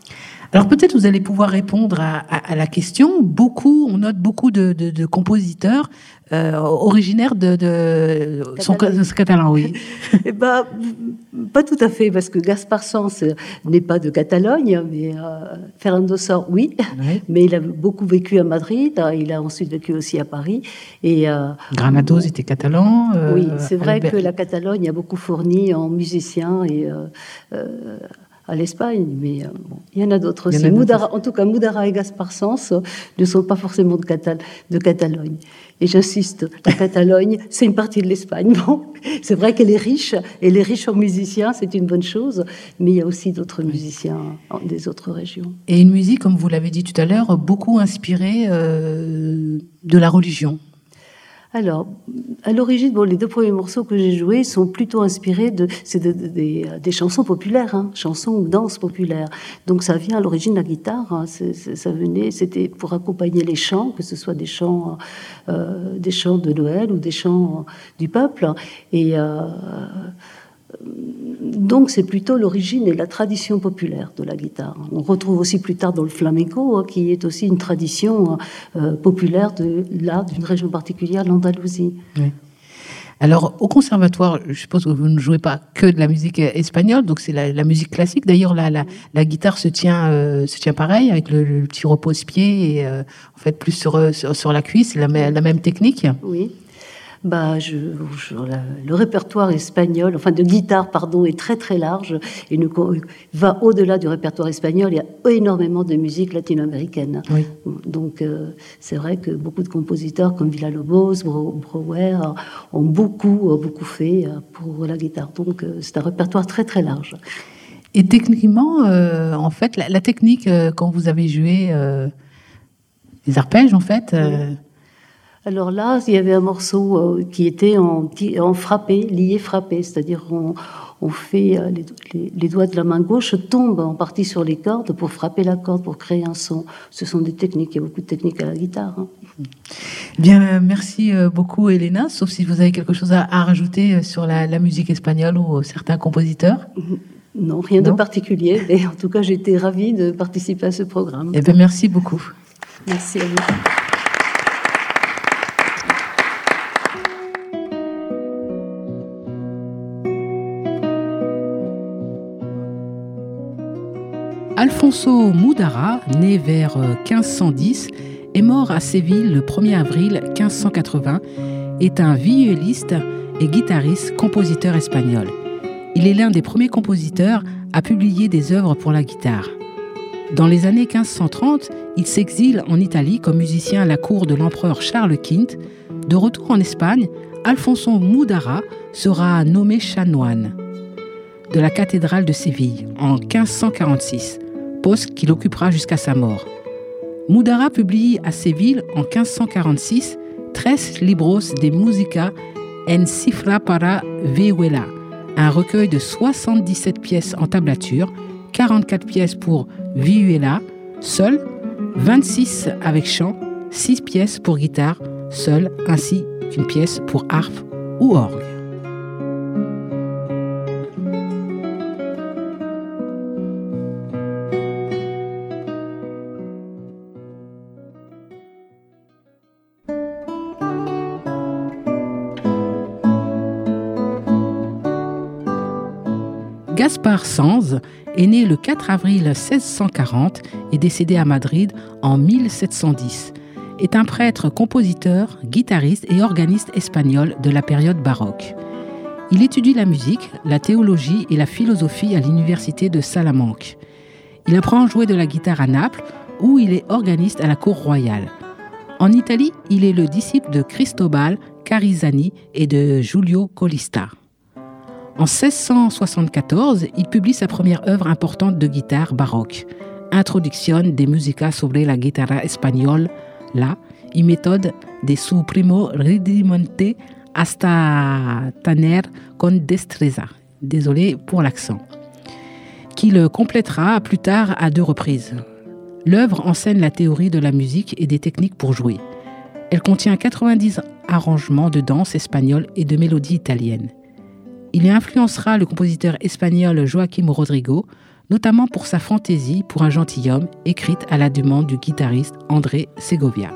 Alors peut-être vous allez pouvoir répondre à, à, à la question. Beaucoup, on note beaucoup de, de, de compositeurs euh, originaires de, de son catalan, oui. Eh ben, pas tout à fait, parce que Gaspar Sanz n'est pas de Catalogne, mais euh, Fernando Sor, oui, oui, mais il a beaucoup vécu à Madrid, il a ensuite vécu aussi à Paris. Et, euh, Granados était catalan. Euh, oui, c'est vrai Albert... que la Catalogne a beaucoup fourni en musiciens et euh, euh, à l'Espagne, mais euh, bon, il y en a d'autres aussi. Moudara, en tout cas, Moudara et Gaspar Sanz ne sont pas forcément de, Catal- de Catalogne. Et j'insiste, la Catalogne, c'est une partie de l'Espagne. Bon, c'est vrai qu'elle est riche, elle est riche en musiciens, c'est une bonne chose, mais il y a aussi d'autres musiciens des autres régions. Et une musique, comme vous l'avez dit tout à l'heure, beaucoup inspirée euh, de la religion. Alors, à l'origine, bon, les deux premiers morceaux que j'ai joués sont plutôt inspirés de, c'est de, de, de, des chansons populaires, hein, chansons ou danses populaires. Donc, ça vient à l'origine de la guitare. Hein, c'est, c'est, ça venait, c'était pour accompagner les chants, que ce soit des chants, euh, des chants de Noël ou des chants du peuple. Et euh, donc, c'est plutôt l'origine et la tradition populaire de la guitare. On retrouve aussi plus tard dans le flamenco, hein, qui est aussi une tradition euh, populaire de là, d'une région particulière, l'Andalousie. Oui. Alors, au conservatoire, je suppose que vous ne jouez pas que de la musique espagnole, donc c'est la, la musique classique. D'ailleurs, la, la, la guitare se tient, euh, se tient pareil, avec le, le petit repose-pied, et euh, en fait, plus sur, sur, sur la cuisse, la, la même technique. Oui. Bah, je, je, la, le répertoire espagnol, enfin de guitare, pardon, est très très large et ne, va au-delà du répertoire espagnol. Il y a énormément de musique latino-américaine. Oui. Donc euh, c'est vrai que beaucoup de compositeurs comme Villa-Lobos, Brouwer ont beaucoup beaucoup fait pour la guitare. Donc euh, c'est un répertoire très très large. Et techniquement, euh, en fait, la, la technique euh, quand vous avez joué euh, les arpèges, en fait. Euh, oui. Alors là, il y avait un morceau euh, qui était en, en frappé, lié frappé, c'est-à-dire on, on fait euh, les, les, les doigts de la main gauche tombent en partie sur les cordes pour frapper la corde, pour créer un son. Ce sont des techniques, il y a beaucoup de techniques à la guitare. Hein. Bien, merci beaucoup Elena, sauf si vous avez quelque chose à, à rajouter sur la, la musique espagnole ou certains compositeurs. Non, rien non. de particulier, mais en tout cas j'ai été ravie de participer à ce programme. Eh bien, merci beaucoup. Merci à vous. Alfonso Moudara, né vers quinze cent dix, est mort à Séville le premier avril quinze cent quatre-vingts, est un violiste et guitariste, compositeur espagnol. Il est l'un des premiers compositeurs à publier des œuvres pour la guitare. Dans les années quinze cent trente, il s'exile en Italie comme musicien à la cour de l'empereur Charles quinze. De retour en Espagne, Alfonso Moudara sera nommé chanoine de la cathédrale de Séville en quinze cent quarante-six, poste qu'il occupera jusqu'à sa mort. Moudara publie à Séville en quinze cent quarante-six Tres libros de música en cifra para vihuela, un recueil de soixante-dix-sept pièces en tablature, quarante-quatre pièces pour vihuela seul, vingt-six avec chant, six pièces pour guitare seule, ainsi qu'une pièce pour harpe ou orgue. Gaspar Sanz est né le quatre avril seize cent quarante et décédé à Madrid en mille sept cent dix. Est un prêtre, compositeur, guitariste et organiste espagnol de la période baroque. Il étudie la musique, la théologie et la philosophie à l'université de Salamanque. Il apprend à jouer de la guitare à Naples, où il est organiste à la cour royale. En Italie, il est le disciple de Cristobal Carisani et de Giulio Colista. En seize cent soixante-quatorze, il publie sa première œuvre importante de guitare baroque, Introducción de música sobre la guitarra española y méthode de su primo rudimento hasta tener con destreza. Désolé pour l'accent. Qu'il complétera plus tard à deux reprises. L'œuvre enseigne la théorie de la musique et des techniques pour jouer. Elle contient quatre-vingt-dix arrangements de danse espagnole et de mélodies italiennes. Il influencera le compositeur espagnol Joaquim Rodrigo, notamment pour sa fantaisie pour un gentilhomme, écrite à la demande du guitariste André Segovia.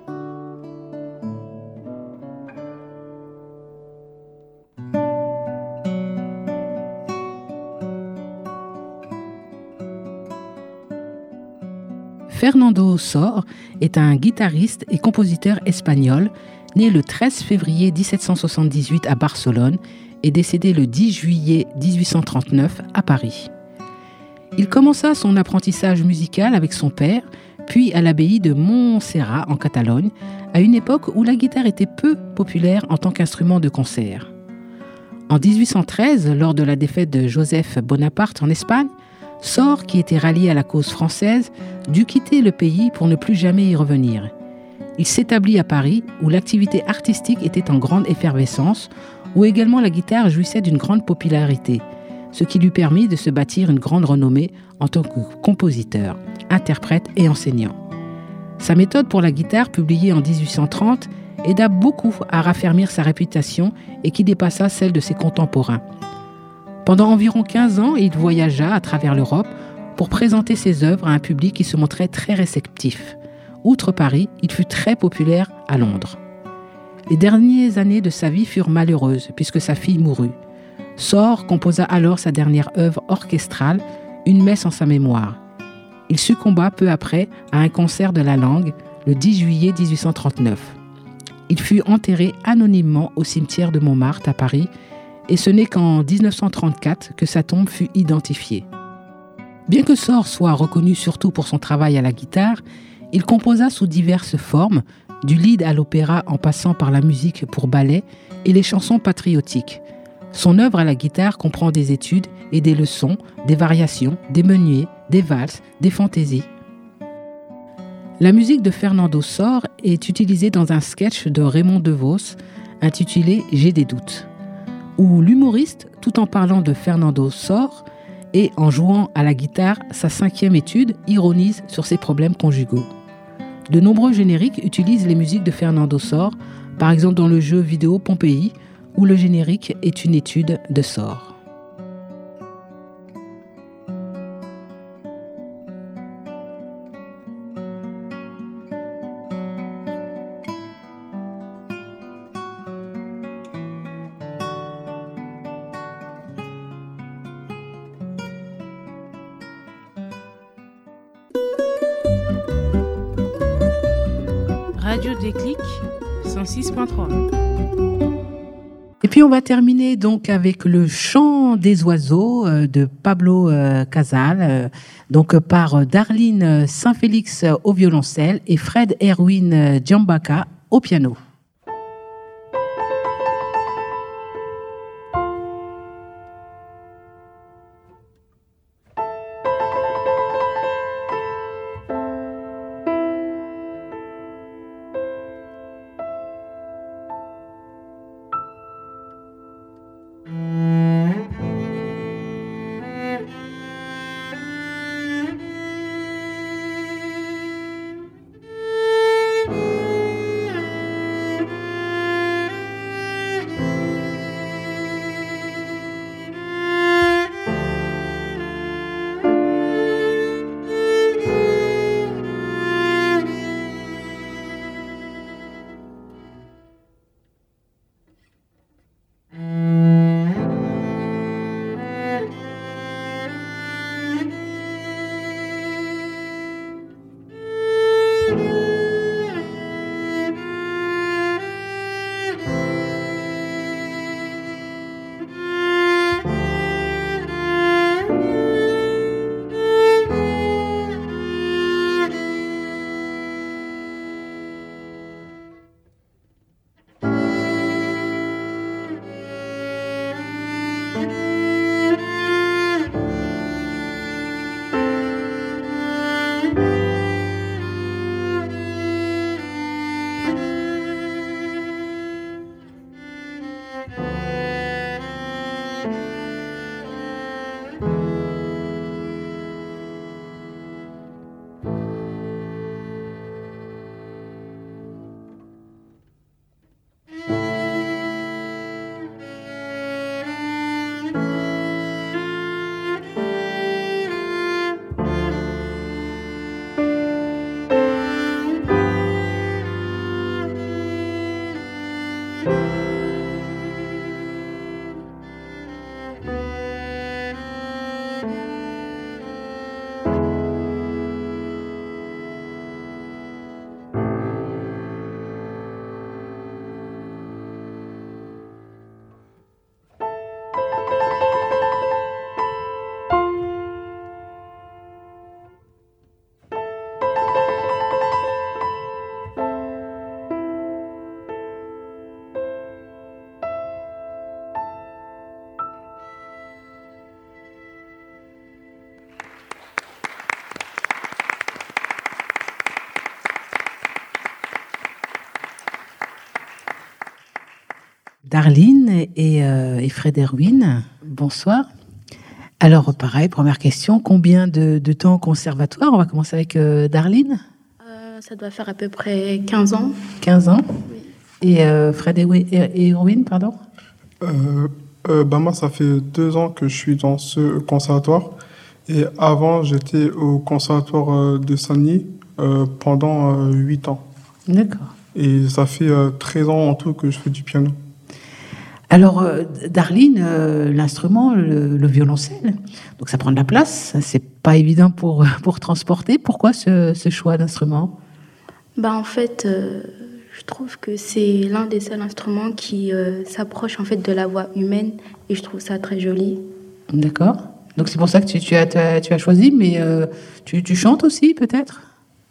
Fernando Sor est un guitariste et compositeur espagnol, né le treize février dix-sept cent soixante-dix-huit à Barcelone et décédé le dix juillet dix-huit cent trente-neuf à Paris. Il commença son apprentissage musical avec son père, puis à l'abbaye de Montserrat en Catalogne, à une époque où la guitare était peu populaire en tant qu'instrument de concert. En dix-huit cent treize, lors de la défaite de Joseph Bonaparte en Espagne, Sor, qui était rallié à la cause française, dut quitter le pays pour ne plus jamais y revenir. Il s'établit à Paris, où l'activité artistique était en grande effervescence, où également la guitare jouissait d'une grande popularité, ce qui lui permit de se bâtir une grande renommée en tant que compositeur, interprète et enseignant. Sa méthode pour la guitare, publiée en dix-huit cent trente, aida beaucoup à raffermir sa réputation et qui dépassa celle de ses contemporains. Pendant environ quinze ans, il voyagea à travers l'Europe pour présenter ses œuvres à un public qui se montrait très réceptif. Outre Paris, il fut très populaire à Londres. Les dernières années de sa vie furent malheureuses puisque sa fille mourut. Sor composa alors sa dernière œuvre orchestrale, une messe en sa mémoire. Il succomba peu après à un cancer de la langue le dix juillet dix-huit cent trente-neuf. Il fut enterré anonymement au cimetière de Montmartre à Paris et ce n'est qu'en dix-neuf cent trente-quatre que sa tombe fut identifiée. Bien que Sor soit reconnu surtout pour son travail à la guitare, il composa sous diverses formes, du lied à l'opéra en passant par la musique pour ballet et les chansons patriotiques. Son œuvre à la guitare comprend des études et des leçons, des variations, des menuets, des valses, des fantaisies. La musique de Fernando Sor est utilisée dans un sketch de Raymond DeVos intitulé « J'ai des doutes », où l'humoriste, tout en parlant de Fernando Sor et en jouant à la guitare sa cinquième étude, ironise sur ses problèmes conjugaux. De nombreux génériques utilisent les musiques de Fernando Sor, par exemple dans le jeu vidéo Pompéi, où le générique est une étude de Sor. Radio Déclic, cent six point trois. Et puis on va terminer donc avec le chant des oiseaux de Pablo Casals, donc par Darlene Saint-Félix au violoncelle et Fred Erwin Djambaka au piano. Darline et, euh, et Fred Erwin, bonsoir. Alors, pareil, première question, combien de, de temps au conservatoire? On va commencer avec euh, Darline. Euh, ça doit faire à peu près quinze ans. quinze ans. Oui. Et euh, Fred et Erwin, pardon euh, euh, bah Moi, ça fait deux ans que je suis dans ce conservatoire. Et avant, j'étais au conservatoire de Saint-Denis euh, pendant euh, huit ans. D'accord. Et ça fait euh, treize ans en tout que je fais du piano. Alors, euh, Darline, euh, l'instrument, le, le violoncelle, donc ça prend de la place, c'est pas évident pour, pour transporter. Pourquoi ce, ce choix d'instrument? Bah, en fait, euh, je trouve que c'est l'un des seuls instruments qui euh, s'approche en fait de la voix humaine et je trouve ça très joli. D'accord. Donc c'est pour ça que tu, tu, as, tu as choisi, mais euh, tu, tu chantes aussi peut-être?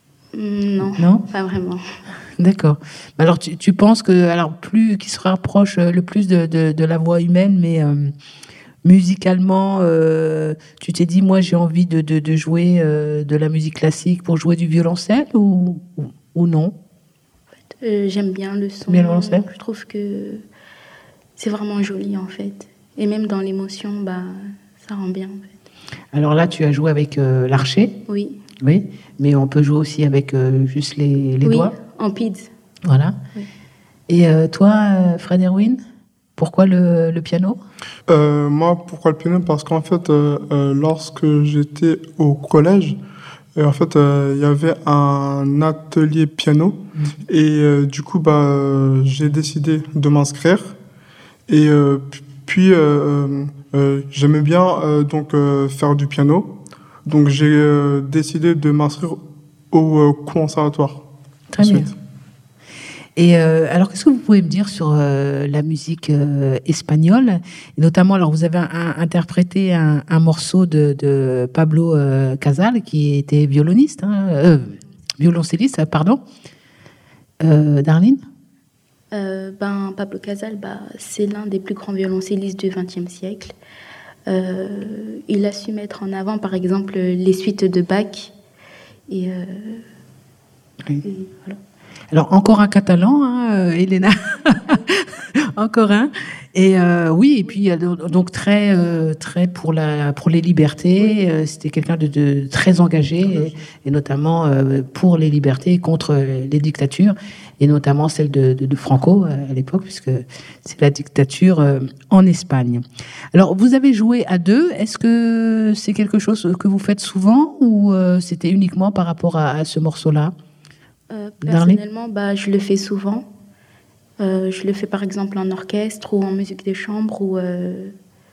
Non, non, pas vraiment. D'accord. Alors tu, tu penses que alors plus qui se rapproche le plus de, de, de la voix humaine, mais euh, musicalement, euh, tu t'es dit moi j'ai envie de, de, de jouer euh, de la musique classique pour jouer du violoncelle ou, ou, ou non? En fait, euh, j'aime bien le son. Bien le violoncelle. Je trouve que c'est vraiment joli en fait, et même dans l'émotion, bah ça rend bien en fait. Alors là, tu as joué avec euh, l'archet. Oui. Oui, mais on peut jouer aussi avec euh, juste les, les oui, doigts. En pids. Voilà. Oui. Et euh, toi, euh, Fred Erwin, pourquoi le, le piano? euh, Moi, pourquoi le piano? Parce qu'en fait, euh, euh, lorsque j'étais au collège, euh, en fait, il euh, y avait un atelier piano. Mmh. Et euh, du coup, bah, euh, j'ai décidé de m'inscrire. Et euh, puis, euh, euh, j'aimais bien euh, donc, euh, faire du piano. Donc, j'ai euh, décidé de m'inscrire au euh, conservatoire. Très ensuite. Bien. Et euh, alors, qu'est-ce que vous pouvez me dire sur euh, la musique euh, espagnole? Et notamment, alors, vous avez un, un, interprété un, un morceau de, de Pablo euh, Casal, qui était violoniste, hein, euh, violoncelliste, pardon. Euh, Darline? euh, ben, Pablo Casal, bah, c'est l'un des plus grands violoncellistes du vingtième siècle. Euh, il a su mettre en avant, par exemple, les suites de Bach. Et, euh, oui. et voilà. Alors, encore un catalan, hein, Elena. Encore un. Et euh, oui, et puis donc très, euh, très pour, la, pour les libertés. Oui. Euh, c'était quelqu'un de, de très engagé, et, et notamment euh, pour les libertés, contre les dictatures, et notamment celle de, de, de Franco à l'époque, puisque c'est la dictature euh, en Espagne. Alors, vous avez joué à deux. Est-ce que c'est quelque chose que vous faites souvent, ou euh, c'était uniquement par rapport à, à ce morceau-là? Euh, personnellement, bah, je le fais souvent. Euh, je le fais par exemple en orchestre ou en musique de chambre ou, euh,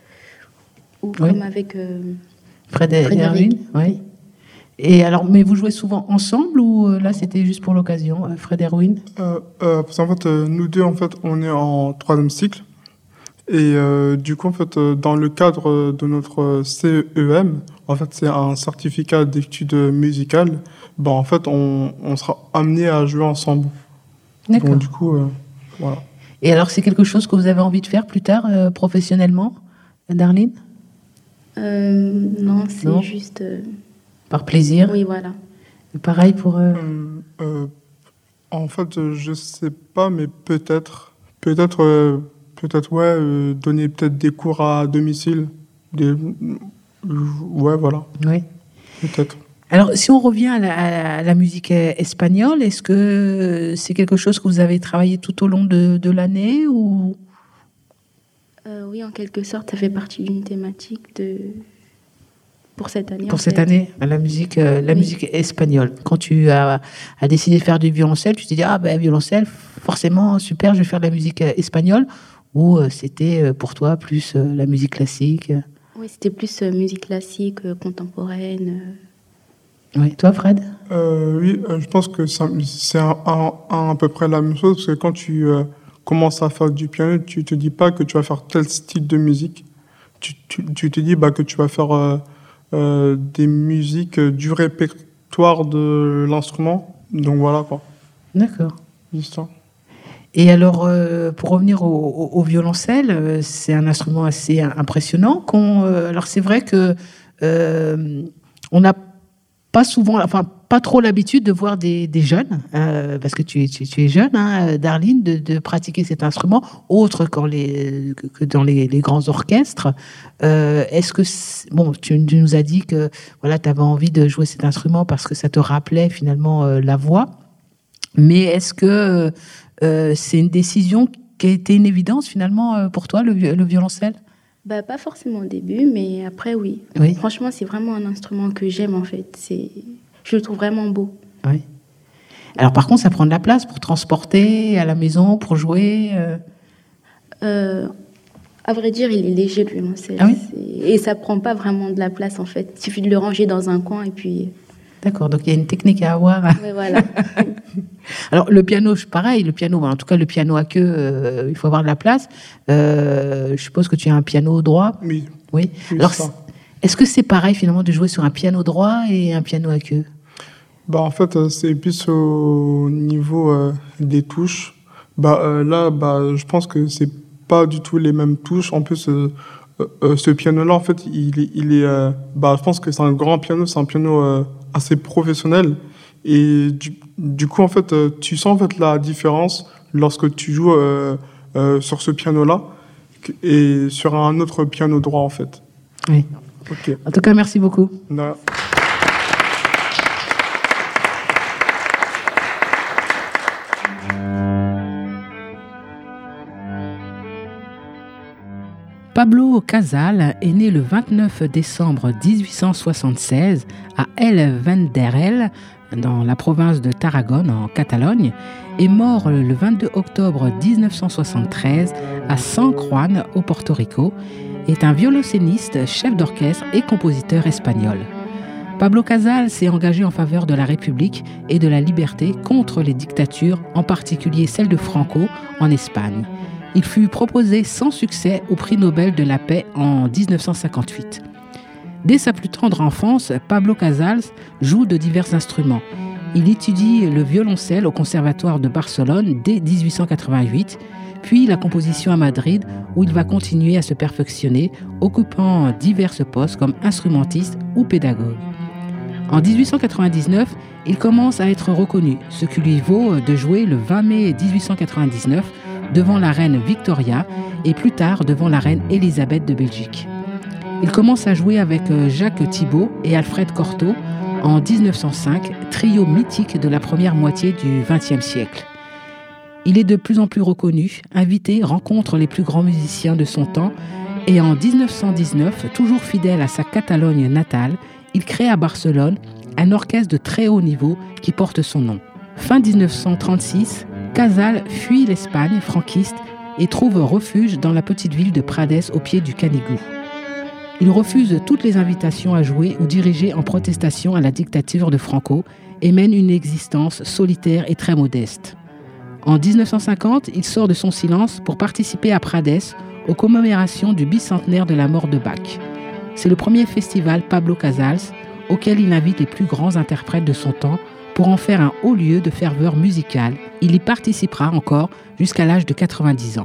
ou oui. comme avec euh, Fred et Erwin. Oui. Et alors, mais vous jouez souvent ensemble ou euh, là c'était juste pour l'occasion, euh, Fred et Erwin? euh, euh, Parce qu'en fait, euh, nous deux, en fait, on est en troisième cycle. Et euh, du coup, en fait, euh, dans le cadre de notre C E M, en fait, c'est un certificat d'études musicales. Ben, en fait, on, on sera amené à jouer ensemble. D'accord. Donc, du coup, euh, voilà. Et alors, c'est quelque chose que vous avez envie de faire plus tard, euh, professionnellement, Darline? euh, Non, c'est non. juste... Euh... Par plaisir? Oui, voilà. Et pareil pour... Euh... Euh, euh, en fait, je sais pas, mais peut-être... Peut-être... Euh, Peut-être, ouais, euh, donner peut-être des cours à domicile. Des... Euh, ouais, voilà. Oui. Peut-être. Alors, si on revient à la, à la musique espagnole, est-ce que c'est quelque chose que vous avez travaillé tout au long de, de l'année ou... euh, Oui, en quelque sorte, ça fait partie d'une thématique de... pour cette année. Pour cette fait. année, la musique, euh, la oui. musique espagnole. Quand tu as, as décidé de faire du violoncelle, tu t'es dit, ah ben violoncelle, forcément, super, je vais faire de la musique espagnole. Ou euh, c'était euh, pour toi plus euh, la musique classique? Oui, c'était plus euh, musique classique, euh, contemporaine. Euh... Oui, toi, Fred? euh, Oui, euh, je pense que c'est un, un, un, à peu près la même chose, parce que quand tu euh, commences à faire du piano, tu ne te dis pas que tu vas faire tel style de musique. Tu, tu, tu te dis bah, que tu vas faire euh, euh, des musiques du répertoire de l'instrument. Donc voilà, quoi. D'accord. Juste ça. Et alors, euh, pour revenir au, au, au violoncelle, euh, c'est un instrument assez impressionnant. Qu'on, euh, alors, c'est vrai que euh, on n'a pas souvent, enfin, pas trop l'habitude de voir des, des jeunes, euh, parce que tu es, tu, tu es jeune, hein, Darline, de, de pratiquer cet instrument, autre qu'en les, que dans les, les grands orchestres. Euh, est-ce que, bon, tu, tu nous as dit que voilà, tu avais envie de jouer cet instrument parce que ça te rappelait finalement euh, la voix, mais est-ce que euh, c'est une décision qui a été une évidence finalement euh, pour toi, le, le violoncelle? Bah, pas forcément au début, mais après, oui. oui. Franchement, c'est vraiment un instrument que j'aime, en fait. C'est... Je le trouve vraiment beau. Oui. Alors, par contre, ça prend de la place pour transporter à la maison, pour jouer euh... Euh, à vrai dire, il est léger, le violoncelle. Ah oui. Et ça prend pas vraiment de la place, en fait. Il suffit de le ranger dans un coin et puis... D'accord, donc il y a une technique à avoir. Oui, voilà. Alors, le piano, pareil, le piano, en tout cas, le piano à queue, euh, il faut avoir de la place. Euh, je suppose que tu as un piano droit. Oui. Oui. oui Alors, ça. Est-ce que c'est pareil, finalement, de jouer sur un piano droit et un piano à queue? Bah, en fait, c'est plus au niveau euh, des touches. Bah, euh, là, bah, je pense que c'est pas du tout les mêmes touches. En plus, euh, euh, ce piano-là, en fait, il est... Il est euh, bah, je pense que c'est un grand piano, c'est un piano... Euh, assez professionnel et du, du coup en fait euh, tu sens en fait la différence lorsque tu joues euh, euh, sur ce piano là et sur un autre piano droit en fait. Oui. Ok. En tout cas, merci beaucoup. Non. Pablo Casals est né le vingt-neuf décembre dix-huit cent soixante-seize à El Vendrell, dans la province de Tarragone, en Catalogne, et mort le vingt-deux octobre dix-neuf cent soixante-treize à San Juan, au Porto Rico, est un violoncelliste, chef d'orchestre et compositeur espagnol. Pablo Casals s'est engagé en faveur de la République et de la liberté contre les dictatures, en particulier celle de Franco en Espagne. Il fut proposé sans succès au prix Nobel de la paix en dix-neuf cent cinquante-huit. Dès sa plus tendre enfance, Pablo Casals joue de divers instruments. Il étudie le violoncelle au Conservatoire de Barcelone dès dix-huit cent quatre-vingt-huit, puis la composition à Madrid, où il va continuer à se perfectionner, occupant divers postes comme instrumentiste ou pédagogue. En dix-huit cent quatre-vingt-dix-neuf, il commence à être reconnu, ce qui lui vaut de jouer le vingt mai dix-huit cent quatre-vingt-dix-neuf devant la reine Victoria et plus tard devant la reine Élisabeth de Belgique. Il commence à jouer avec Jacques Thibaud et Alfred Cortot en dix-neuf cent cinq, trio mythique de la première moitié du vingtième siècle. Il est de plus en plus reconnu, invité, rencontre les plus grands musiciens de son temps et en dix-neuf cent dix-neuf, toujours fidèle à sa Catalogne natale, il crée à Barcelone un orchestre de très haut niveau qui porte son nom. Fin dix-neuf cent trente-six, Casals fuit l'Espagne franquiste et trouve refuge dans la petite ville de Prades au pied du Canigou. Il refuse toutes les invitations à jouer ou diriger en protestation à la dictature de Franco et mène une existence solitaire et très modeste. En dix-neuf cent cinquante, il sort de son silence pour participer à Prades aux commémorations du bicentenaire de la mort de Bach. C'est le premier festival Pablo Casals auquel il invite les plus grands interprètes de son temps pour en faire un haut lieu de ferveur musicale. Il y participera encore jusqu'à l'âge de quatre-vingt-dix ans.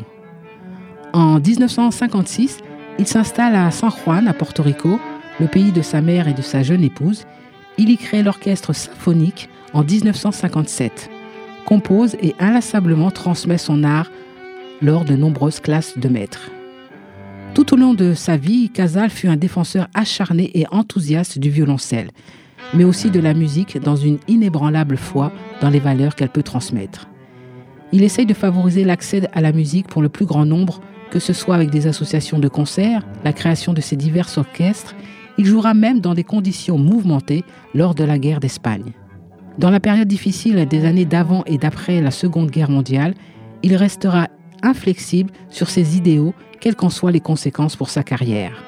En dix-neuf cent cinquante-six, il s'installe à San Juan, à Porto Rico, le pays de sa mère et de sa jeune épouse. Il y crée l'orchestre symphonique en dix-neuf cent cinquante-sept, compose et inlassablement transmet son art lors de nombreuses classes de maîtres. Tout au long de sa vie, Casals fut un défenseur acharné et enthousiaste du violoncelle, mais aussi de la musique dans une inébranlable foi dans les valeurs qu'elle peut transmettre. Il essaye de favoriser l'accès à la musique pour le plus grand nombre, que ce soit avec des associations de concerts, la création de ses divers orchestres. Il jouera même dans des conditions mouvementées lors de la guerre d'Espagne. Dans la période difficile des années d'avant et d'après la Seconde Guerre mondiale, il restera inflexible sur ses idéaux, quelles qu'en soient les conséquences pour sa carrière.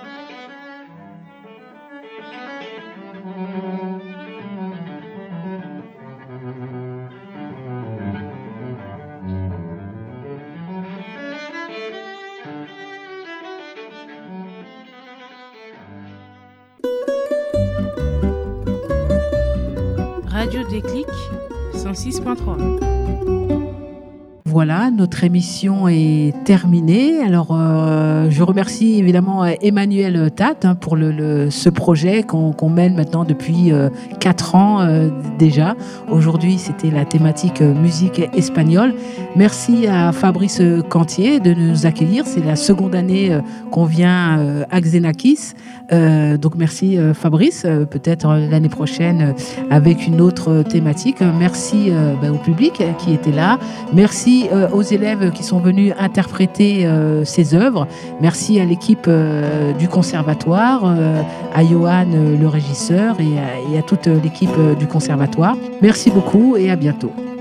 Radio Déclic, cent six point trois. voilà, notre émission est terminée. Alors, euh, je remercie évidemment Emmanuel Tate hein, pour le, le, ce projet qu'on, qu'on mène maintenant depuis euh, quatre ans euh, déjà. Aujourd'hui, c'était la thématique euh, musique espagnole. Merci à Fabrice Cantier de nous accueillir. C'est la seconde année euh, qu'on vient euh, à Xenakis. Euh, donc, merci euh, Fabrice. Euh, peut-être euh, l'année prochaine euh, avec une autre thématique. Merci euh, bah, au public qui était là. Merci euh, aux élèves qui sont venus interpréter euh, ces œuvres. Merci à l'équipe euh, du conservatoire, euh, à Johan euh, le régisseur et à, et à toute l'équipe euh, du conservatoire. Merci beaucoup et à bientôt.